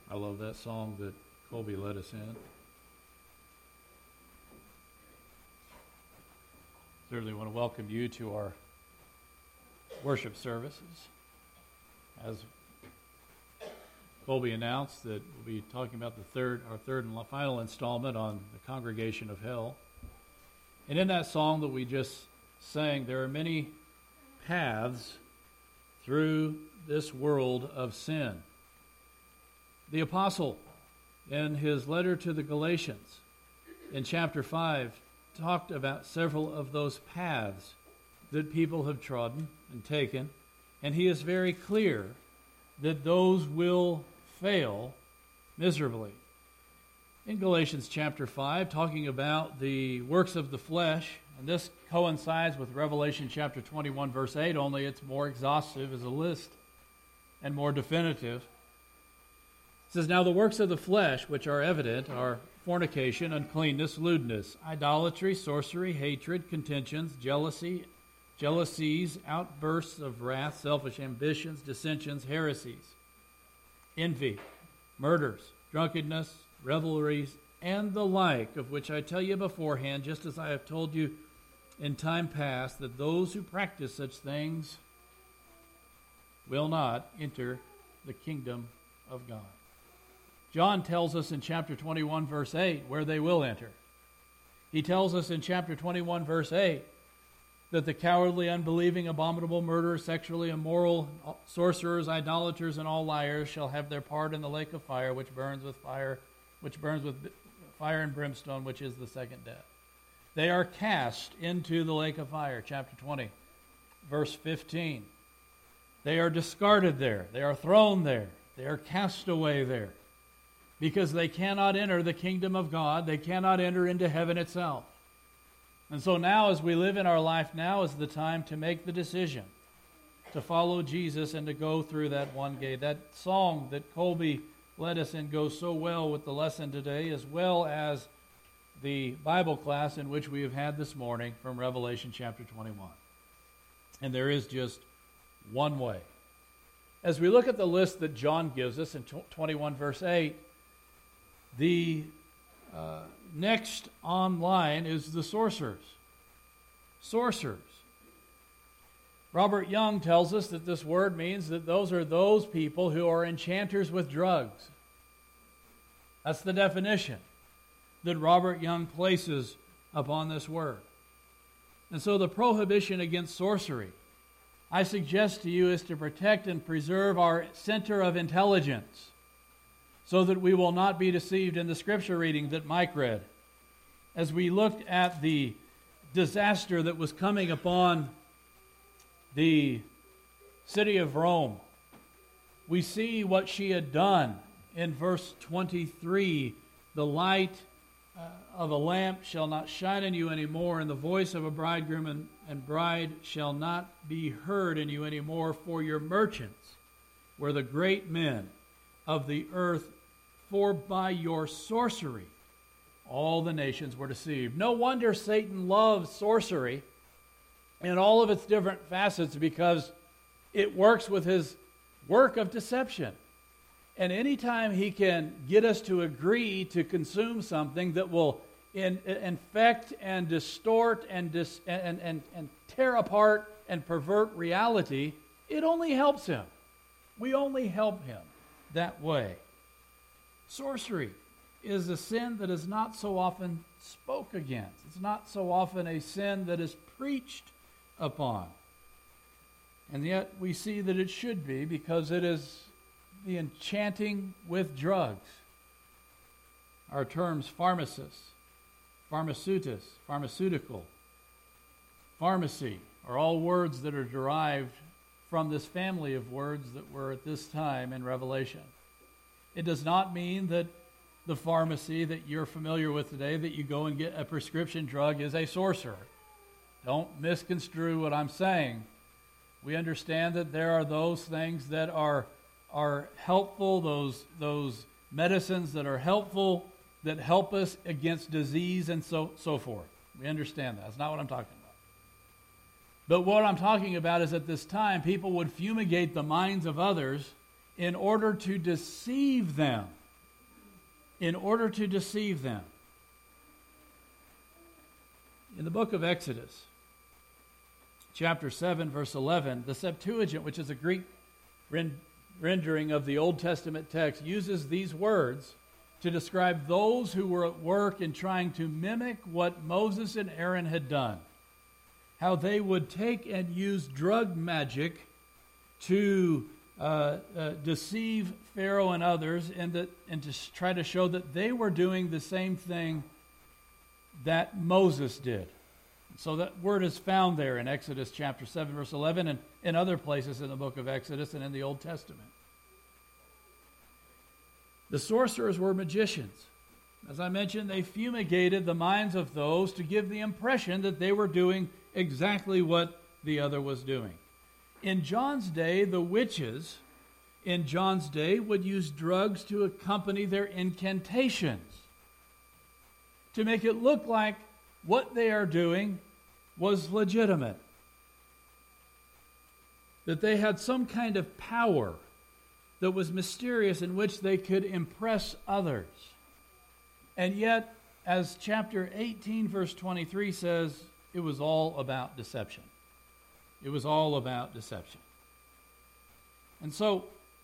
I love that song that Colby led us in. Certainly want to welcome you to our worship services. As Colby announced, that we'll be talking about our third and final installment on the Congregation of Hell. And in that song that we just sang, there are many paths through this world of sin. The apostle, in his letter to the Galatians, in chapter 5, talked about several of those paths that people have trodden and taken, and he is very clear that those will fail miserably. In Galatians chapter 5, talking about the works of the flesh, and this coincides with Revelation chapter 21, verse 8, only it's more exhaustive as a list and more definitive. It says, "Now the works of the flesh, which are evident, are fornication, uncleanness, lewdness, idolatry, sorcery, hatred, contentions, jealousies, outbursts of wrath, selfish ambitions, dissensions, heresies, envy, murders, drunkenness, revelries, and the like, of which I tell you beforehand, just as I have told you in time past, that those who practice such things will not enter the kingdom of God." John tells us in chapter 21, verse 8, where they will enter. He tells us in chapter 21, verse 8, that the cowardly, unbelieving, abominable, murderers, sexually immoral, sorcerers, idolaters, and all liars shall have their part in the lake of fire, which burns with fire and brimstone, which is the second death. They are cast into the lake of fire, chapter 20, verse 15. They are discarded there. They are thrown there. They are cast away there, because they cannot enter the kingdom of God. They cannot enter into heaven itself. And so now, as we live in our life, now is the time to make the decision to follow Jesus and to go through that one gate. That song that Colby led us in goes so well with the lesson today, as well as the Bible class in which we have had this morning from Revelation chapter 21. And there is just one way. As we look at the list that John gives us in 21 verse 8, the next online is the sorcerers. Sorcerers. Robert Young tells us that this word means that those are those people who are enchanters with drugs. That's the definition that Robert Young places upon this word. And so the prohibition against sorcery, I suggest to you, is to protect and preserve our center of intelligence, so that we will not be deceived in the scripture reading that Mike read. As we looked at the disaster that was coming upon the city of Rome, we see what she had done in verse 23. The light of a lamp shall not shine in you anymore, and the voice of a bridegroom and bride shall not be heard in you anymore, for your merchants were the great men of the earth, for by your sorcery all the nations were deceived. No wonder Satan loves sorcery in all of its different facets, because it works with his work of deception. And anytime he can get us to agree to consume something that will infect and distort and tear apart and pervert reality, it only helps him. We only help him that way. Sorcery is a sin that is not so often spoke against. It's not so often a sin that is preached upon. And yet we see that it should be, because it is the enchanting with drugs. Our terms pharmacist, pharmaceutis, pharmaceutical, pharmacy are all words that are derived from this family of words that were at this time in Revelation. It does not mean that the pharmacy that you're familiar with today, that you go and get a prescription drug, is a sorcerer. Don't misconstrue what I'm saying. We understand that there are those things that are helpful, those medicines that are helpful, that help us against disease and so forth. We understand that. That's not what I'm talking about. But what I'm talking about is, at this time, people would fumigate the minds of others in order to deceive them in order to deceive them. In the book of Exodus, chapter 7, verse 11, the Septuagint, which is a Greek rendering of the Old Testament text, uses these words to describe those who were at work in trying to mimic what Moses and Aaron had done. How they would take and use drug magic to deceive Pharaoh and others, and to try to show that they were doing the same thing that Moses did. So that word is found there in Exodus chapter 7, verse 11, and in other places in the book of Exodus and in the Old Testament. The sorcerers were magicians. As I mentioned, they fumigated the minds of those to give the impression that they were doing exactly what the other was doing. In John's day, the witches in John's day would use drugs to accompany their incantations, to make it look like what they are doing was legitimate, that they had some kind of power that was mysterious in which they could impress others. And yet, as chapter 18, verse 23 says, it was all about deception. It was all about deception. And so,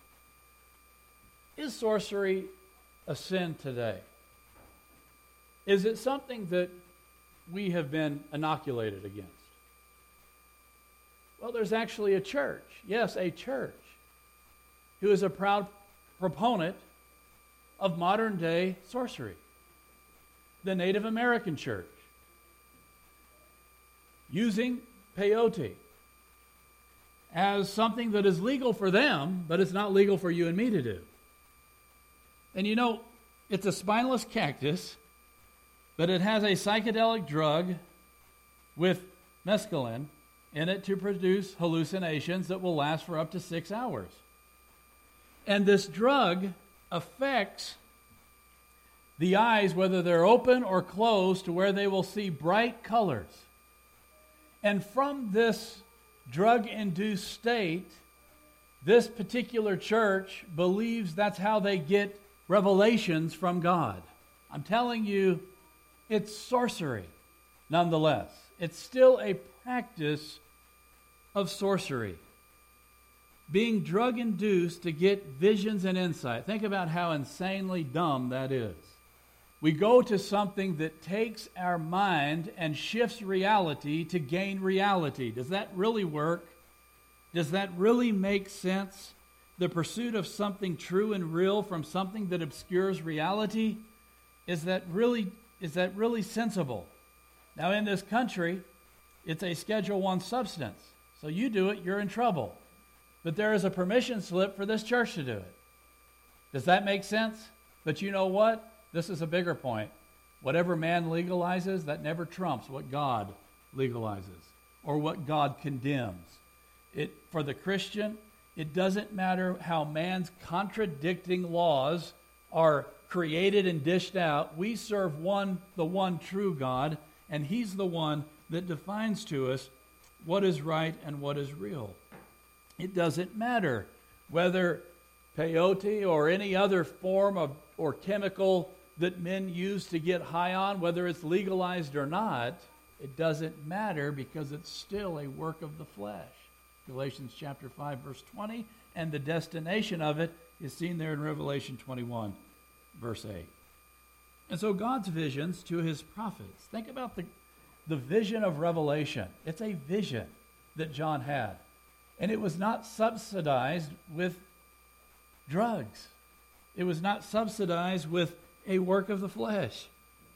is sorcery a sin today? Is it something that we have been inoculated against? Well, there's actually a church, yes, a church, who is a proud proponent of modern day sorcery. The Native American church, using peyote as something that is legal for them, but it's not legal for you and me to do. And you know, it's a spineless cactus, but it has a psychedelic drug with mescaline in it to produce hallucinations that will last for up to 6 hours. And this drug affects the eyes, whether they're open or closed, to where they will see bright colors. And from this drug-induced state, this particular church believes that's how they get revelations from God. I'm telling you, it's sorcery nonetheless. It's still a practice of sorcery. Being drug-induced to get visions and insight. Think about how insanely dumb that is. We go to something that takes our mind and shifts reality to gain reality. Does that really work? Does that really make sense? The pursuit of something true and real from something that obscures reality? Is that really sensible? Now, in this country, it's a Schedule I substance. So you do it, you're in trouble. But there is a permission slip for this church to do it. Does that make sense? But you know what? This is a bigger point. Whatever man legalizes, that never trumps what God legalizes or what God condemns. For the Christian, it doesn't matter how man's contradicting laws are created and dished out. We serve the one true God, and He's the one that defines to us what is right and what is real. It doesn't matter whether peyote or any other form of or chemical that men use to get high on, whether it's legalized or not. It doesn't matter, because it's still a work of the flesh. Galatians chapter 5, verse 20, and the destination of it is seen there in Revelation 21, verse 8. And so God's visions to His prophets. Think about the vision of Revelation. It's a vision that John had. And it was not subsidized with drugs. It was not subsidized with a work of the flesh.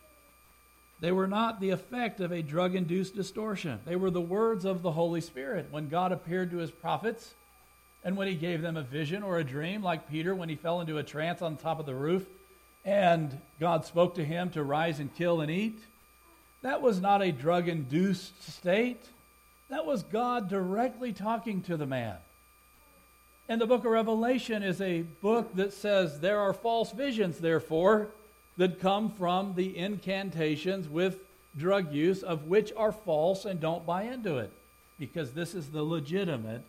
They were not the effect of a drug-induced distortion. They were the words of the Holy Spirit when God appeared to His prophets, and when He gave them a vision or a dream, like Peter when he fell into a trance on top of the roof, and God spoke to him to rise and kill and eat. That was not a drug-induced state. That was God directly talking to the man. And the book of Revelation is a book that says there are false visions, therefore, that come from the incantations with drug use, of which are false, and don't buy into it, because this is the legitimate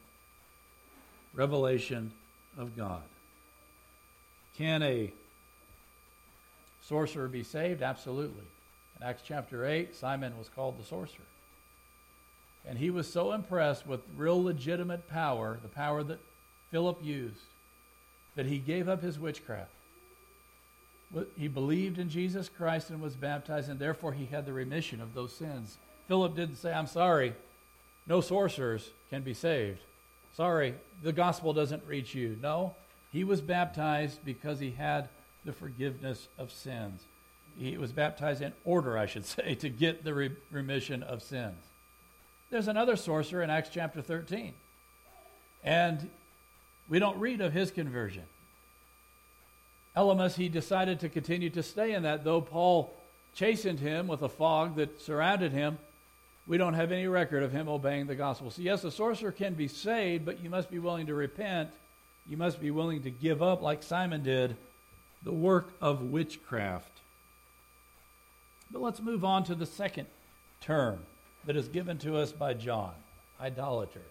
revelation of God. Can a sorcerer be saved? Absolutely. In Acts chapter 8, Simon was called the sorcerer. And he was so impressed with real legitimate power, the power that Philip used, that he gave up his witchcraft. He believed in Jesus Christ and was baptized, and therefore he had the remission of those sins. Philip didn't say, I'm sorry, no sorcerers can be saved. Sorry, the gospel doesn't reach you. No, he was baptized because he had the forgiveness of sins. He was baptized in order, I should say, to get the remission of sins. There's another sorcerer in Acts chapter 13. And we don't read of his conversion. Elymas, he decided to continue to stay in that, though Paul chastened him with a fog that surrounded him. We don't have any record of him obeying the gospel. So yes, a sorcerer can be saved, but you must be willing to repent. You must be willing to give up, like Simon did, the work of witchcraft. But let's move on to the second term that is given to us by John, idolaters.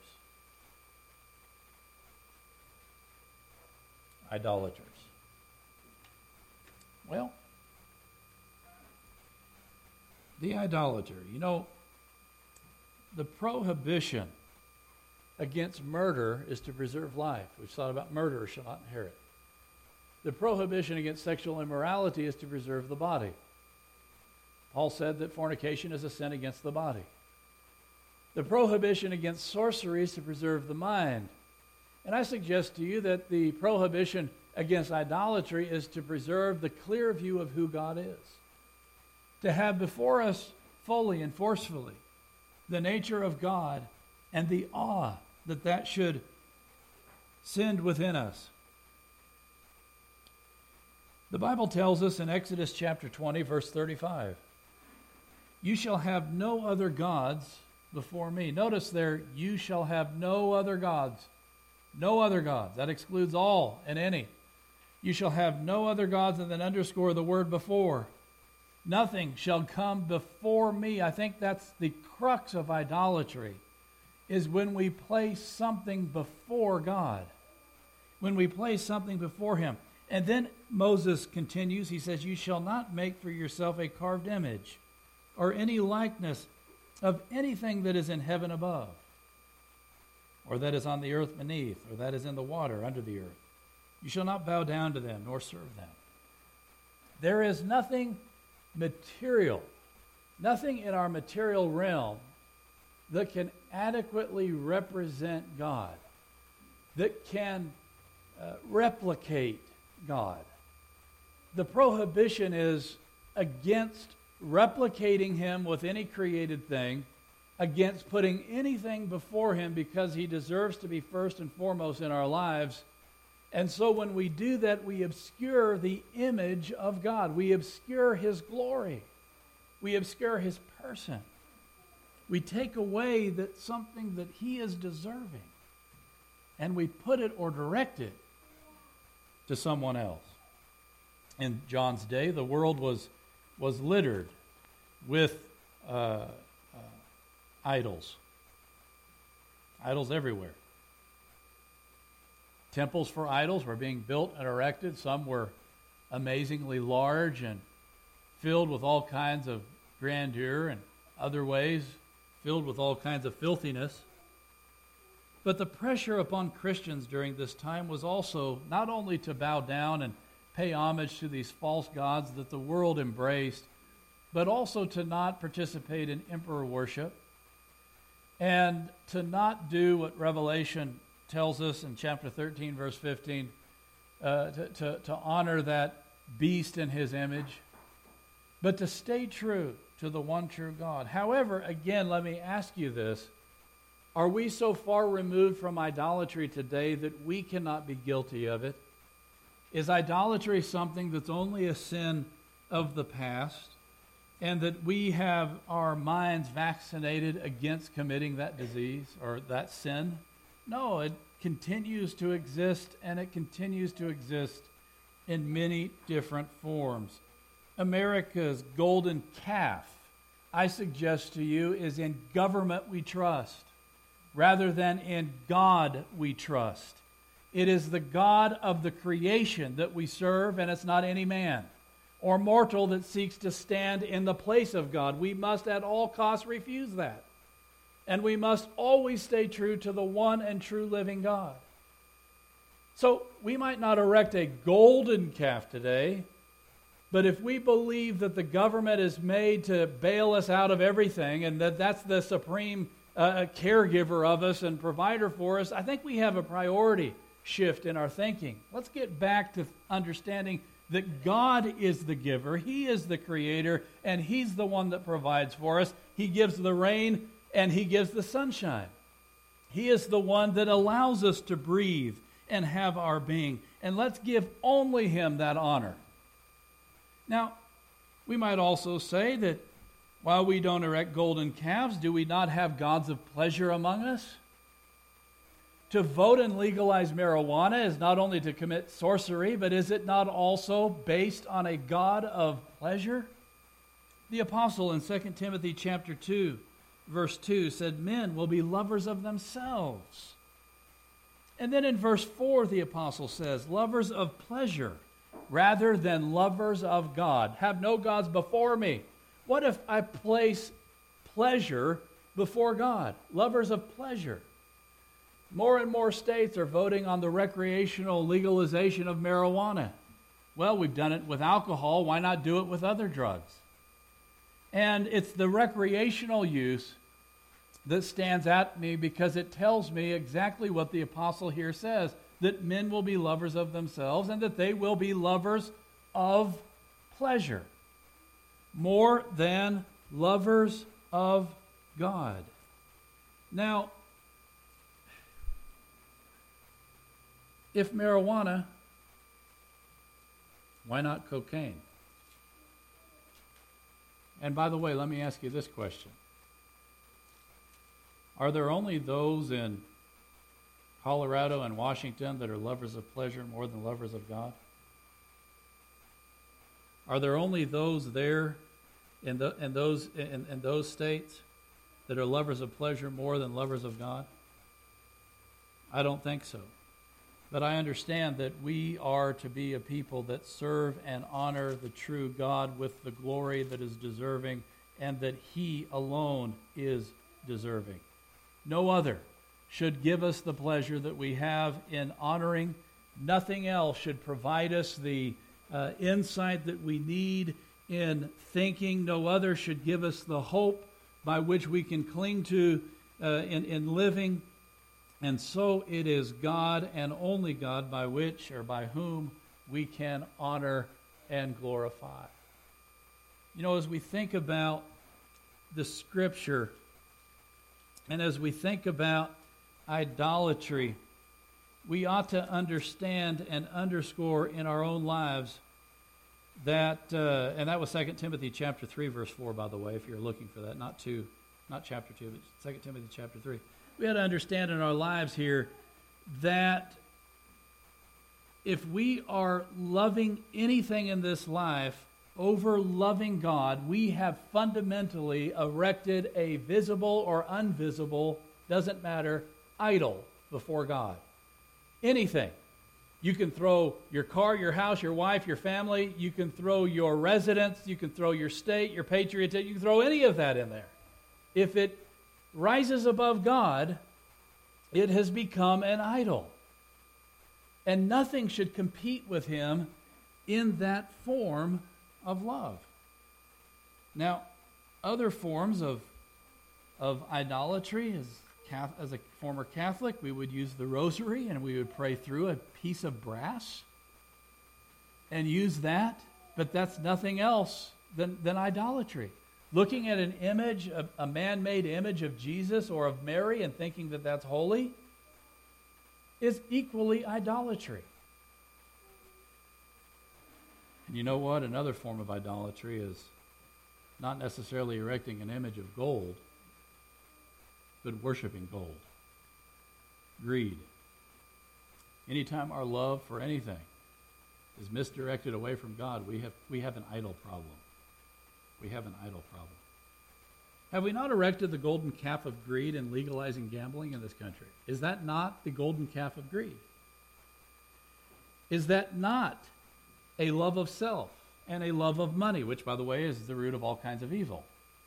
Idolaters. Well, the idolater, the prohibition against murder is to preserve life. We've thought about murderer shall not inherit. The prohibition against sexual immorality is to preserve the body. Paul said that fornication is a sin against the body. The prohibition against sorcery is to preserve the mind. And I suggest to you that the prohibition against idolatry is to preserve the clear view of who God is. To have before us fully and forcefully the nature of God and the awe that should send within us. The Bible tells us in Exodus chapter 20, verse 35, you shall have no other gods before me. Notice there, you shall have no other gods. No other gods. That excludes all and any. You shall have no other gods, and then underscore the word before. Nothing shall come before me. I think that's the crux of idolatry, is when we place something before God. When we place something before him. And then Moses continues, he says, you shall not make for yourself a carved image or any likeness of anything that is in heaven above, or that is on the earth beneath, or that is in the water under the earth. You shall not bow down to them, nor serve them. There is nothing material, nothing in our material realm that can adequately represent God, that can replicate God. The prohibition is against replicating him with any created thing, against putting anything before him because he deserves to be first and foremost in our lives. And so when we do that, we obscure the image of God. We obscure his glory. We obscure his person. We take away that something that he is deserving, and we put it or direct it to someone else. In John's day, the world was littered with idols. Idols everywhere. Temples for idols were being built and erected. Some were amazingly large and filled with all kinds of grandeur, and other ways filled with all kinds of filthiness. But the pressure upon Christians during this time was also not only to bow down and pay homage to these false gods that the world embraced, but also to not participate in emperor worship and to not do what Revelation tells us in chapter 13, verse 15, to honor that beast in his image, but to stay true to the one true God. However, again, let me ask you this. Are we so far removed from idolatry today that we cannot be guilty of it? Is idolatry something that's only a sin of the past, and that we have our minds vaccinated against committing that disease or that sin? No, it continues to exist, and it continues to exist in many different forms. America's golden calf, I suggest to you, is in government we trust rather than in God we trust. It is the God of the creation that we serve, and it's not any man. or mortal that seeks to stand in the place of God. We must at all costs refuse that. And we must always stay true to the one and true living God. So we might not erect a golden calf today, but if we believe that the government is made to bail us out of everything and that that's the supreme caregiver of us and provider for us, I think we have a priority shift in our thinking. Let's get back to understanding that God is the giver, He is the creator, and He's the one that provides for us. He gives the rain and He gives the sunshine. He is the one that allows us to breathe and have our being. And let's give only Him that honor. Now, we might also say that while we don't erect golden calves, do we not have gods of pleasure among us? To vote and legalize marijuana is not only to commit sorcery, but is it not also based on a God of pleasure? The apostle in 2 Timothy chapter 2, verse 2 said, men will be lovers of themselves. And then in verse 4, the apostle says, lovers of pleasure rather than lovers of God. Have no gods before me. What if I place pleasure before God? Lovers of pleasure. More and more states are voting on the recreational legalization of marijuana. Well, we've done it with alcohol. Why not do it with other drugs? And it's the recreational use that stands at me because it tells me exactly what the apostle here says, that men will be lovers of themselves and that they will be lovers of pleasure more than lovers of God. Now, if marijuana, why not cocaine? And by the way, let me ask you this question. Are there only those in Colorado and Washington that are lovers of pleasure more than lovers of God? Are there only those there in those states that are lovers of pleasure more than lovers of God? I don't think so. But I understand that we are to be a people that serve and honor the true God with the glory that is deserving, and that He alone is deserving. No other should give us the pleasure that we have in honoring. Nothing else should provide us the insight that we need in thinking. No other should give us the hope by which we can cling to in living. And so it is God and only God by which or by whom we can honor and glorify. You know, as we think about the Scripture and as we think about idolatry, we ought to understand and underscore in our own lives that, and that was 2 Timothy chapter 3, verse 4, by the way, if you're looking for that, not chapter 2, but 2 Timothy chapter 3. We ought to understand in our lives here that if we are loving anything in this life over loving God, we have fundamentally erected a visible or invisible, doesn't matter, idol before God. Anything. You can throw your car, your house, your wife, your family. You can throw your residence. You can throw your state, your patriotism. You can throw any of that in there. If it rises above God, it has become an idol. And nothing should compete with Him in that form of love. Now, other forms of idolatry, as a former Catholic, we would use the rosary and we would pray through a piece of brass and use that, but that's nothing else than idolatry. Looking at an image, a man-made image of Jesus or of Mary and thinking that that's holy is equally idolatry. And you know what? Another form of idolatry is not necessarily erecting an image of gold, but worshiping gold. Greed. Anytime our love for anything is misdirected away from God, we have an idol problem. We have an idol problem. Have we not erected the golden calf of greed in legalizing gambling in this country? Is that not the golden calf of greed? Is that not a love of self and a love of money, which, by the way, is the root of all kinds of evil.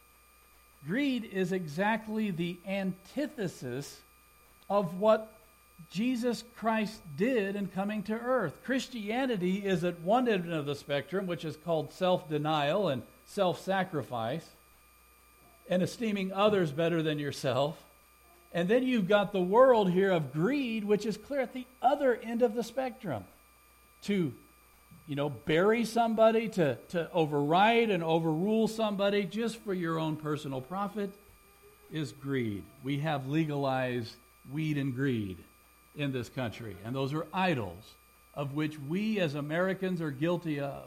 Greed is exactly the antithesis of what Jesus Christ did in coming to earth. Christianity is at one end of the spectrum, which is called self-denial and self-sacrifice, and esteeming others better than yourself. And then you've got the world here of greed, which is clear at the other end of the spectrum. To, bury somebody, to override and overrule somebody just for your own personal profit is greed. We have legalized weed and greed in this country, and those are idols of which we as Americans are guilty of.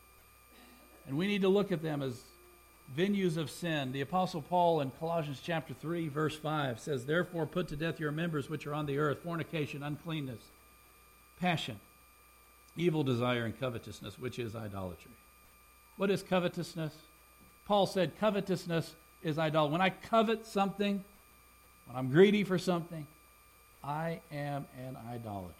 And we need to look at them as venues of sin. The Apostle Paul in Colossians chapter 3, verse 5 says, "Therefore put to death your members which are on the earth, fornication, uncleanness, passion, evil desire, and covetousness, which is idolatry." What is covetousness? Paul said covetousness is idolatry. When I covet something, when I'm greedy for something, I am an idolater.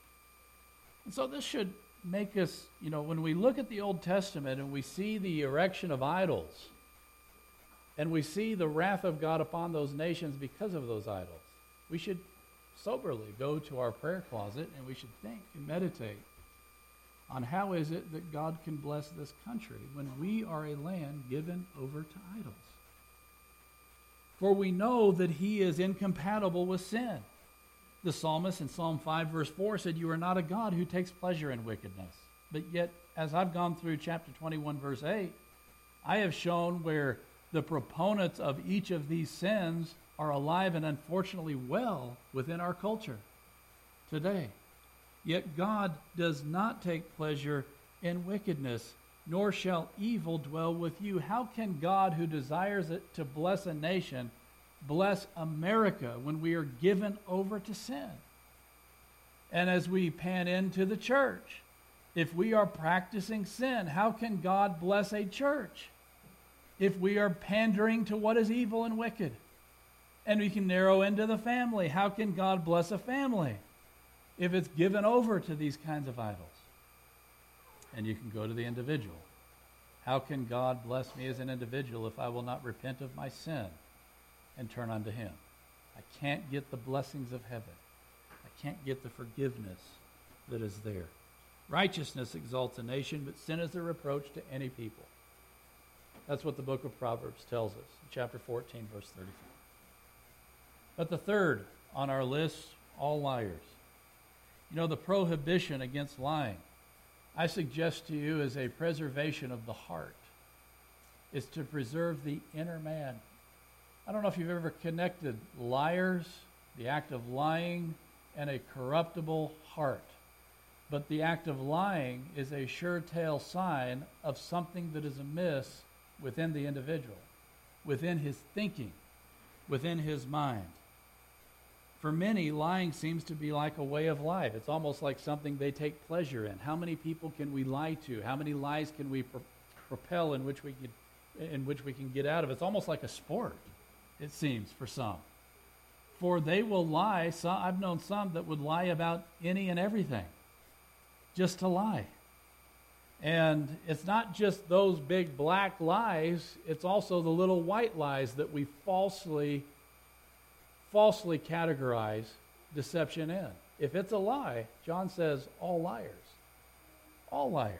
And so this should make us, when we look at the Old Testament and we see the erection of idols, and we see the wrath of God upon those nations because of those idols, we should soberly go to our prayer closet and we should think and meditate on how is it that God can bless this country when we are a land given over to idols. For we know that he is incompatible with sin. The psalmist in Psalm 5 verse 4 said, "You are not a God who takes pleasure in wickedness." But yet, as I've gone through chapter 21 verse 8, I have shown where the proponents of each of these sins are alive and unfortunately well within our culture today. Yet God does not take pleasure in wickedness, nor shall evil dwell with you. How can God, who desires it to bless a nation, bless America when we are given over to sin? And as we pan into the church, if we are practicing sin, how can God bless a church if we are pandering to what is evil and wicked? And we can narrow into the family. How can God bless a family if it's given over to these kinds of idols? And you can go to the individual. How can God bless me as an individual if I will not repent of my sin and turn unto him? I can't get the blessings of heaven. I can't get the forgiveness that is there. Righteousness exalts a nation, but sin is a reproach to any people. That's what the book of Proverbs tells us, chapter 14, verse 34. But the third on our list, all liars. The prohibition against lying, I suggest to you, is a preservation of the heart. It's to preserve the inner man. I don't know if you've ever connected liars, the act of lying, and a corruptible heart. But the act of lying is a sure-tell sign of something that is amiss within the individual, within his thinking, within his mind. For many, lying seems to be like a way of life. It's almost like something they take pleasure in. How many people can we lie to? How many lies can we propel in which we can get out of? It's almost like a sport, it seems, for some. For they will lie. I've known some that would lie about any and everything, just to lie. And it's not just those big black lies, it's also the little white lies that we falsely categorize deception in. If it's a lie, John says, all liars. All liars.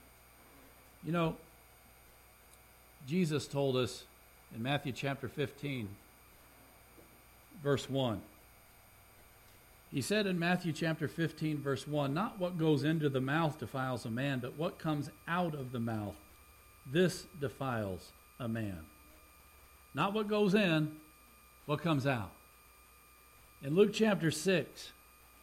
Jesus told us in Matthew chapter 15, verse 1. He said in Matthew chapter 15, verse 1, "Not what goes into the mouth defiles a man, but what comes out of the mouth, this defiles a man." Not what goes in, what comes out. In Luke chapter 6,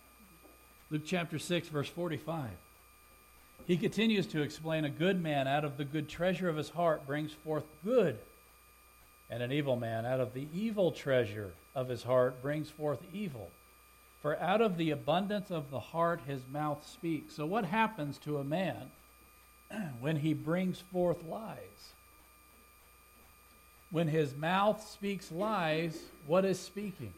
verse 45, he continues to explain, "A good man out of the good treasure of his heart brings forth good, and an evil man out of the evil treasure of his heart brings forth evil. For out of the abundance of the heart his mouth speaks." So what happens to a man when he brings forth lies? When his mouth speaks lies, what is speaking?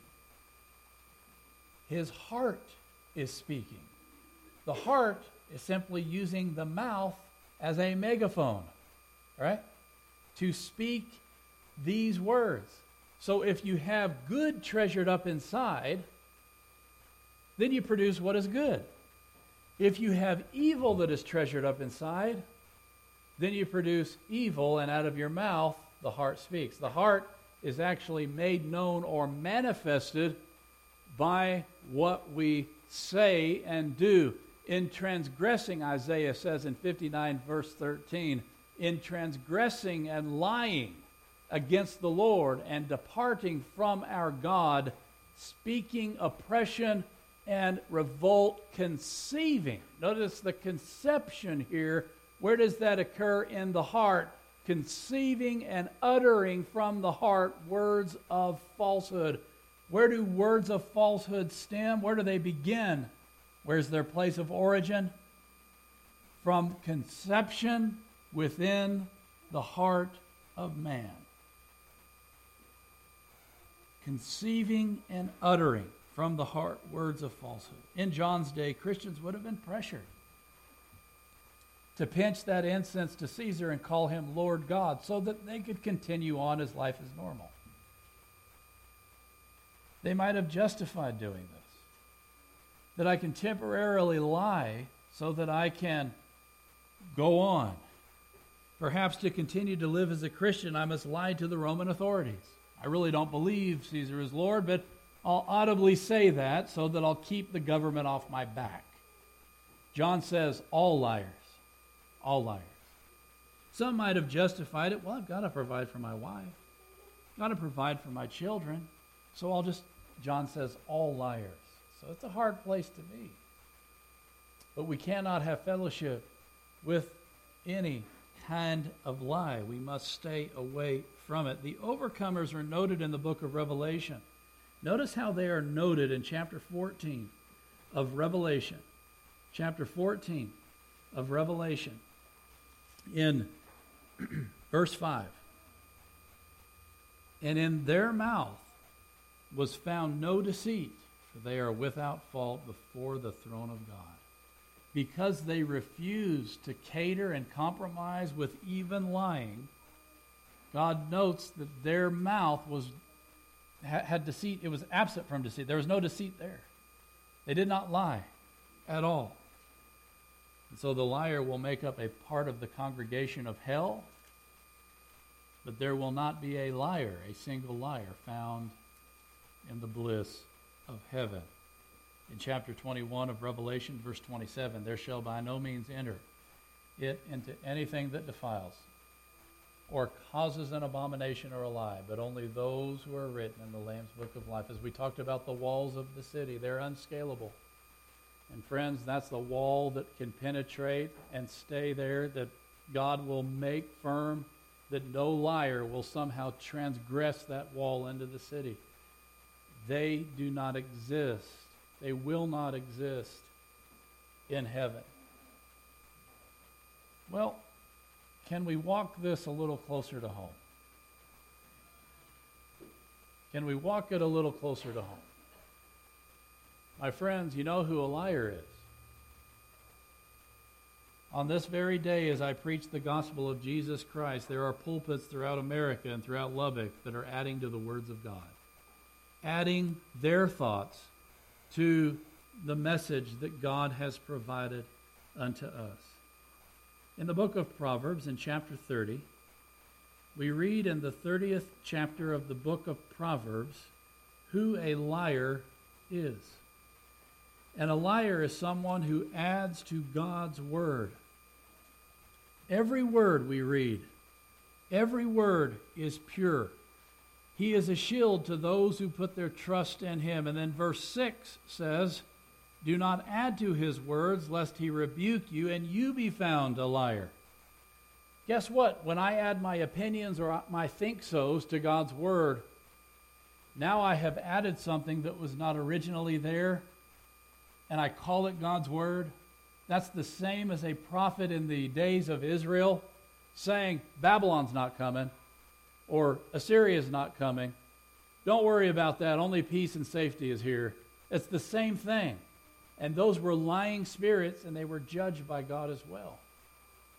His heart is speaking. The heart is simply using the mouth as a megaphone, right? To speak these words. So if you have good treasured up inside, then you produce what is good. If you have evil that is treasured up inside, then you produce evil, and out of your mouth the heart speaks. The heart is actually made known or manifested by what we say and do. In transgressing, Isaiah says in 59 verse 13, in transgressing and lying against the Lord and departing from our God, speaking oppression and revolt, conceiving. Notice the conception here. Where does that occur? In the heart. Conceiving and uttering from the heart words of falsehood. Where do words of falsehood stem? Where do they begin? Where's their place of origin? From conception within the heart of man. Conceiving and uttering from the heart words of falsehood. In John's day, Christians would have been pressured to pinch that incense to Caesar and call him Lord God so that they could continue on as life is normal. They might have justified doing this. That I can temporarily lie so that I can go on. Perhaps to continue to live as a Christian, I must lie to the Roman authorities. I really don't believe Caesar is Lord, but I'll audibly say that so that I'll keep the government off my back. John says, all liars. All liars. Some might have justified it. Well, I've got to provide for my wife. I've got to provide for my children. So John says, all liars. So it's a hard place to be. But we cannot have fellowship with any kind of lie. We must stay away from it. The overcomers are noted in the book of Revelation. Notice how they are noted in chapter 14 of Revelation. Chapter 14 of Revelation. In verse 5. And in their mouth was found no deceit, for they are without fault before the throne of God. Because they refused to cater and compromise with even lying, God notes that their mouth had deceit. It was absent from deceit. There was no deceit there. They did not lie at all. And so the liar will make up a part of the congregation of hell, but there will not be a liar, a single liar, found in the bliss of heaven. In chapter 21 of Revelation, verse 27, there shall by no means enter it into anything that defiles or causes an abomination or a lie, but only those who are written in the Lamb's book of life. As we talked about the walls of the city, they're unscalable. And friends, that's the wall that can penetrate and stay there, that God will make firm, that no liar will somehow transgress that wall into the city. They do not exist. They will not exist in heaven. Well, can we walk this a little closer to home? Can we walk it a little closer to home? My friends, you know who a liar is. On this very day, as I preach the gospel of Jesus Christ, there are pulpits throughout America and throughout Lubbock that are adding to the words of God, adding their thoughts to the message that God has provided unto us. In the book of Proverbs, in chapter 30, we read in the 30th chapter of the book of Proverbs who a liar is. And a liar is someone who adds to God's word. Every word we read, every word is pure. He is a shield to those who put their trust in him. And then verse 6 says, do not add to his words, lest he rebuke you, and you be found a liar. Guess what? When I add my opinions or my think-sos to God's word, now I have added something that was not originally there, and I call it God's word. That's the same as a prophet in the days of Israel saying, Babylon's not coming, or Assyria's not coming. Don't worry about that. Only peace and safety is here. It's the same thing. And those were lying spirits, and they were judged by God as well.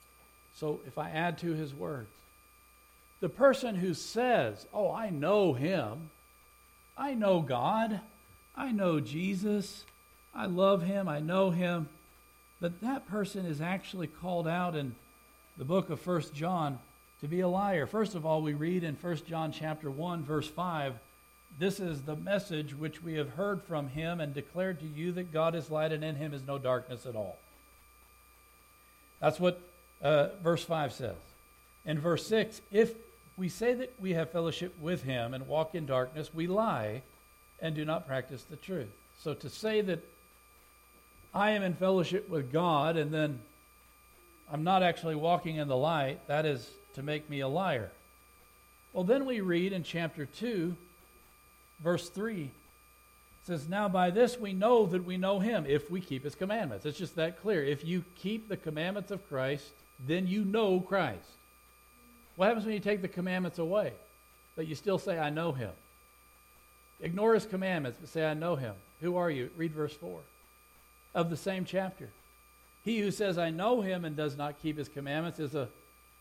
So if I add to his words, the person who says, oh, I know him, I know God, I know Jesus, I love him, I know him, but that person is actually called out in the book of 1 John to be a liar. First of all, we read in 1 John chapter 1, verse 5, this is the message which we have heard from him and declared to you, that God is light and in him is no darkness at all. That's what verse 5 says. In verse 6, if we say that we have fellowship with him and walk in darkness, we lie and do not practice the truth. So to say that I am in fellowship with God and then I'm not actually walking in the light, that is to make me a liar. Well, then we read in chapter 2, verse 3, it says, now by this we know that we know him, if we keep his commandments. It's just that clear. If you keep the commandments of Christ, then you know Christ. What happens when you take the commandments away, but you still say, I know him? Ignore his commandments, but say, I know him. Who are you? Read verse 4 of the same chapter. He who says, I know him and does not keep his commandments is a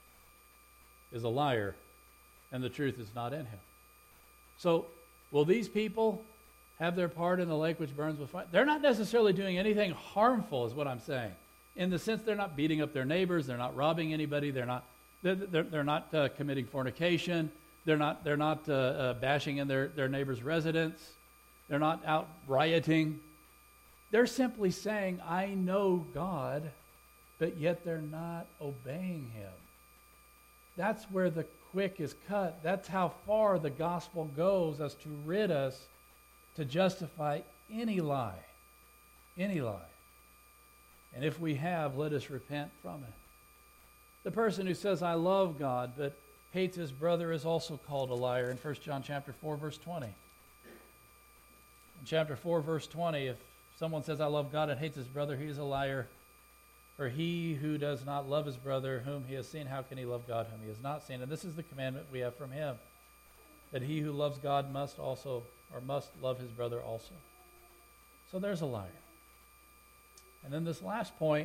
liar, and the truth is not in him. So, will these people have their part in the lake which burns with fire? They're not necessarily doing anything harmful, is what I'm saying. In the sense they're not beating up their neighbors, they're not robbing anybody, they're not committing fornication, they're not bashing in their neighbor's residence, they're not out rioting. They're simply saying, I know God, but yet they're not obeying him. That's where the quick is cut. That's how far the gospel goes as to rid us, to justify any lie. Any lie. And if we have, let us repent from it. The person who says, I love God, but hates his brother is also called a liar in 1 John chapter 4, verse 20. In chapter 4, verse 20, if someone says, I love God and hates his brother, he is a liar. For he who does not love his brother whom he has seen, how can he love God whom he has not seen? And this is the commandment we have from him, that he who loves God must love his brother also. So there's a liar. And then this last point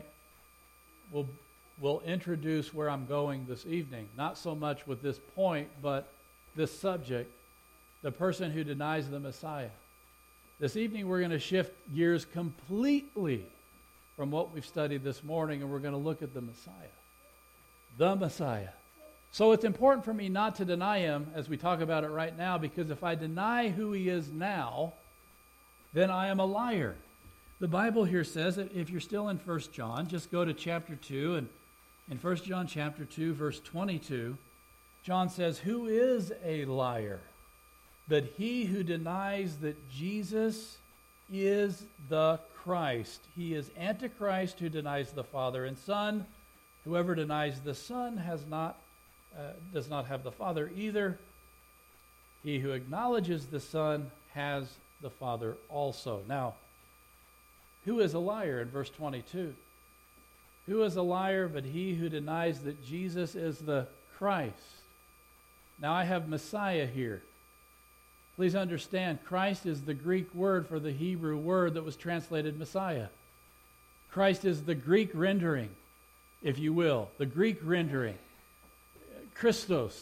will introduce where I'm going this evening. Not so much with this point, but this subject, the person who denies the Messiah. This evening we're going to shift gears completely from what we've studied this morning, and we're going to look at the Messiah. The Messiah. So it's important for me not to deny him as we talk about it right now, because if I deny who he is now, then I am a liar. The Bible here says that if you're still in 1 John, just go to chapter 2, and in 1 John chapter 2, verse 22, John says, who is a liar? But he who denies that Jesus is the Christ. He is Antichrist who denies the Father and Son. Whoever denies the Son does not have the Father either. He who acknowledges the Son has the Father also. Now, who is a liar in verse 22? Who is a liar but he who denies that Jesus is the Christ? Now I have Messiah here. Please understand, Christ is the Greek word for the Hebrew word that was translated Messiah. Christ is the Greek rendering, if you will, the Greek rendering. Christos,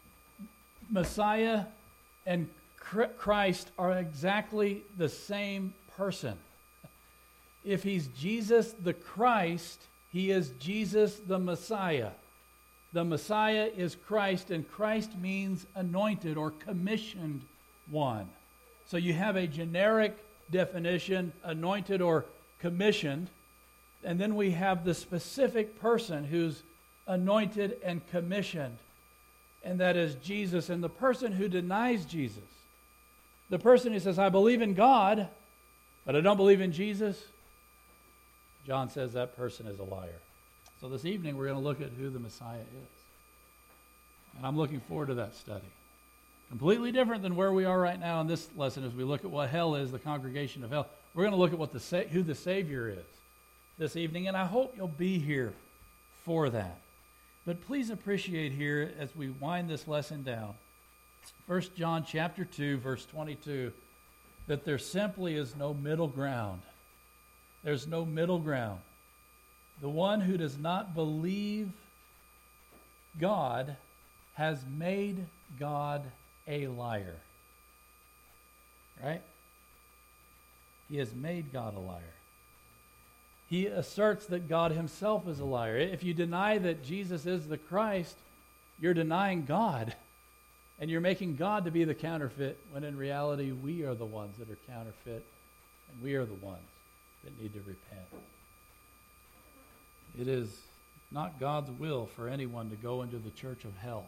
Messiah and Christ are exactly the same person. If he's Jesus the Christ, he is Jesus the Messiah. The Messiah is Christ, and Christ means anointed or commissioned one. So you have a generic definition, anointed or commissioned, and then we have the specific person who's anointed and commissioned, and that is Jesus. And the person who denies Jesus, the person who says, I believe in God, but I don't believe in Jesus, John says that person is a liar. So this evening we're going to look at who the Messiah is. And I'm looking forward to that study. Completely different than where we are right now in this lesson as we look at what hell is, the congregation of hell. We're going to look at who the Savior is this evening, and I hope you'll be here for that. But please appreciate here as we wind this lesson down, 1 John chapter 2, verse 22, that there simply is no middle ground. There's no middle ground. The one who does not believe God has made God a liar. Right? He has made God a liar. He asserts that God himself is a liar. If you deny that Jesus is the Christ, you're denying God. And you're making God to be the counterfeit, when in reality we are the ones that are counterfeit, and we are the ones that need to repent. It is not God's will for anyone to go into the church of hell.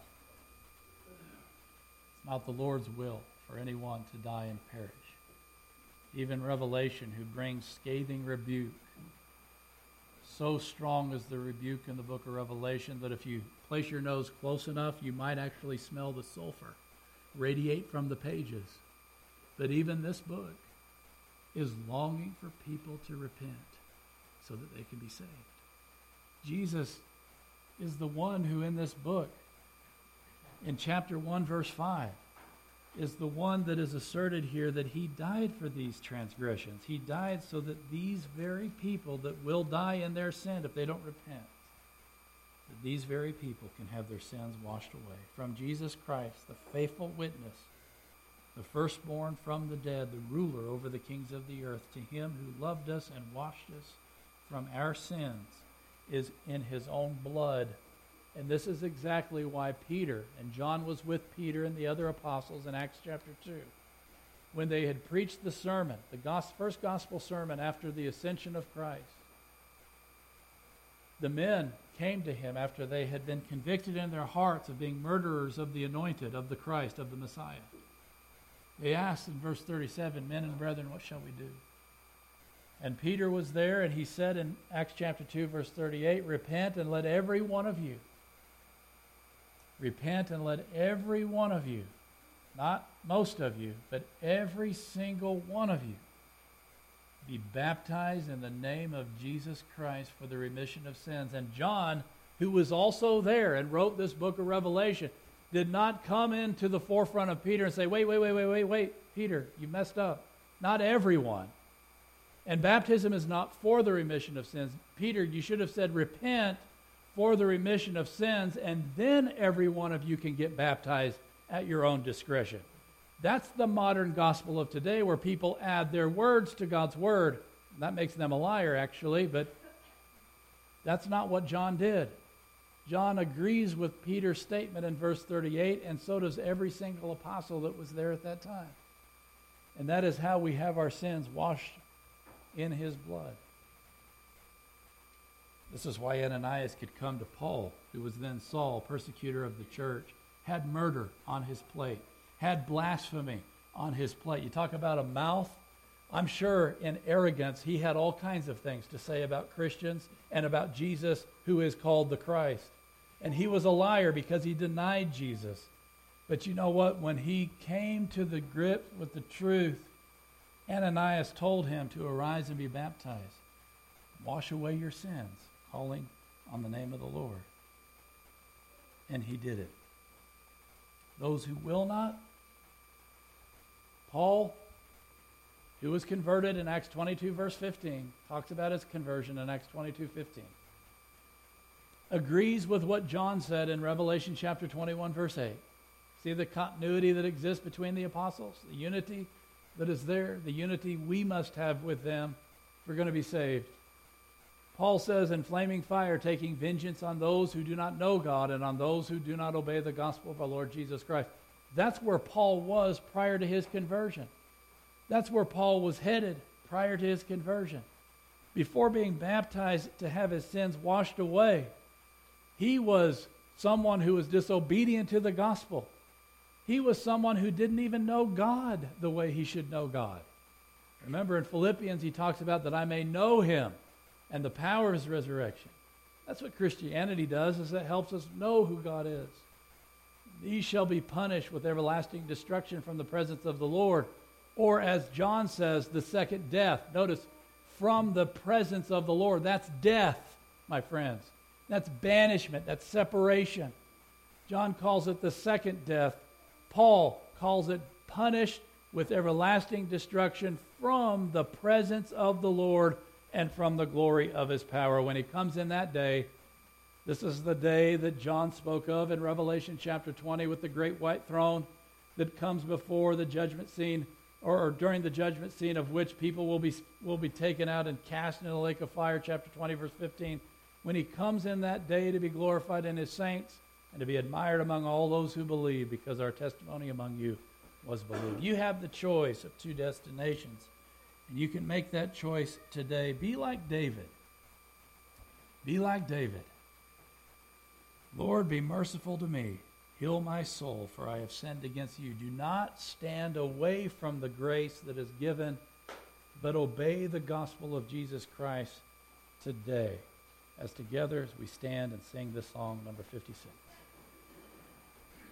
It's not the Lord's will for anyone to die and perish. Even Revelation, who brings scathing rebuke, so strong is the rebuke in the book of Revelation that if you place your nose close enough, you might actually smell the sulfur radiate from the pages. But even this book is longing for people to repent so that they can be saved. Jesus is the one who in this book, in chapter 1, verse 5, is the one that is asserted here that he died for these transgressions. He died so that these very people that will die in their sin if they don't repent, that these very people can have their sins washed away. From Jesus Christ, the faithful witness, the firstborn from the dead, the ruler over the kings of the earth, to him who loved us and washed us from our sins, is in his own blood. And this is exactly why Peter, and John was with Peter and the other apostles in Acts chapter 2, when they had preached the sermon, the first gospel sermon after the ascension of Christ. The men came to him after they had been convicted in their hearts of being murderers of the anointed, of the Christ, of the Messiah. They asked in verse 37, "Men and brethren, what shall we do?" And Peter was there, and he said in Acts chapter 2, verse 38, "Repent and let every one of you," repent and let every one of you, not most of you, but every single one of you, be baptized in the name of Jesus Christ for the remission of sins. And John, who was also there and wrote this book of Revelation, did not come into the forefront of Peter and say, wait, Peter, you messed up. Not everyone. And baptism is not for the remission of sins. Peter, you should have said, repent for the remission of sins, and then every one of you can get baptized at your own discretion. That's the modern gospel of today, where people add their words to God's word. That makes them a liar, actually, but that's not what John did. John agrees with Peter's statement in verse 38, and so does every single apostle that was there at that time. And that is how we have our sins washed in his blood. This is why Ananias could come to Paul, who was then Saul, persecutor of the church, had murder on his plate, had blasphemy on his plate. You talk about a mouth. I'm sure in arrogance he had all kinds of things to say about Christians and about Jesus, who is called the Christ. And he was a liar because he denied Jesus. But you know what? When he came to the grip with the truth, Ananias told him to arise and be baptized. Wash away your sins, calling on the name of the Lord. And he did it. Those who will not, Paul, who was converted in Acts 22, verse 15, talks about his conversion in Acts 22, 15. Agrees with what John said in Revelation chapter 21, verse 8. See the continuity that exists between the apostles, the unity that is there, the unity we must have with them if we're going to be saved. Paul says in flaming fire, taking vengeance on those who do not know God and on those who do not obey the gospel of our Lord Jesus Christ. That's where Paul was prior to his conversion. That's where Paul was headed prior to his conversion. Before being baptized to have his sins washed away, he was someone who was disobedient to the gospel. He was someone who didn't even know God the way he should know God. Remember in Philippians he talks about that I may know him and the power of his resurrection. That's what Christianity does, is it helps us know who God is. These shall be punished with everlasting destruction from the presence of the Lord. Or as John says, the second death. Notice, from the presence of the Lord. That's death, my friends. That's banishment. That's separation. John calls it the second death. Paul calls it punished with everlasting destruction from the presence of the Lord and from the glory of his power. When he comes in that day, This is the day that John spoke of in Revelation chapter 20 with the great white throne that comes before the judgment scene, or during the judgment scene, of which people will be taken out and cast into the lake of fire, chapter 20, verse 15. When he comes in that day to be glorified in his saints and to be admired among all those who believe, because our testimony among you was believed. You have the choice of two destinations, and you can make that choice today. Be like David. Be like David. Lord, be merciful to me. Heal my soul, for I have sinned against you. Do not stand away from the grace that is given, but obey the gospel of Jesus Christ today. As together as we stand and sing this song, number 56.